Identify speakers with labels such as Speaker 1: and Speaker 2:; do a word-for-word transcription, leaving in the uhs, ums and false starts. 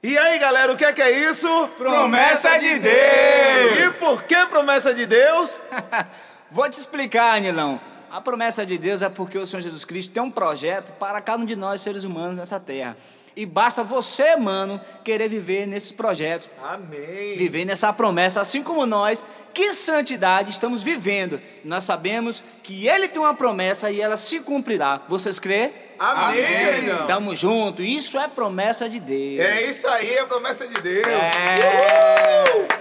Speaker 1: E aí, galera, o que é que é isso?
Speaker 2: Promessa de Deus!
Speaker 1: E por que promessa de Deus?
Speaker 3: Vou te explicar, Anilão. A promessa de Deus é porque o Senhor Jesus Cristo tem um projeto para cada um de nós, seres humanos, nessa terra. E basta você, mano, querer viver nesses projetos.
Speaker 1: Amém.
Speaker 3: Viver nessa promessa, assim como nós, que santidade estamos vivendo. Nós sabemos que Ele tem uma promessa e ela se cumprirá. Vocês crê?
Speaker 1: Amém, queridão.
Speaker 3: Tamo junto. Isso é promessa de Deus.
Speaker 1: É isso aí, é promessa de Deus.
Speaker 3: É.